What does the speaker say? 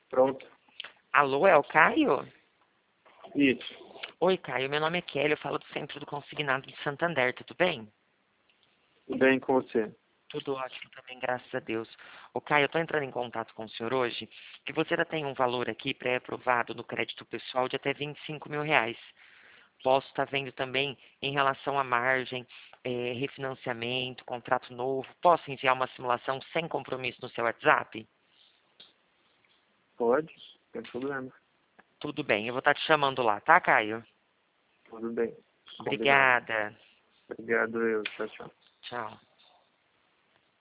Pronto. Alô, é o Caio? Isso. Oi, Caio, meu nome é Kelly, eu falo do Centro do Consignado de Santander, tudo bem? Tudo bem com você? Tudo ótimo também, graças a Deus. Ô, Caio, eu estou entrando em contato com o senhor hoje, que você já tem um valor aqui pré-aprovado no crédito pessoal de até R$ 25.000. Posso estar vendo também em relação à margem, refinanciamento, contrato novo. Posso enviar uma simulação sem compromisso no seu WhatsApp? Pode, sem problema. Tudo bem, eu vou estar te chamando lá, tá, Caio? Tudo bem. Combinado. Obrigada. Obrigado, eu. Tchau, tchau. Tchau.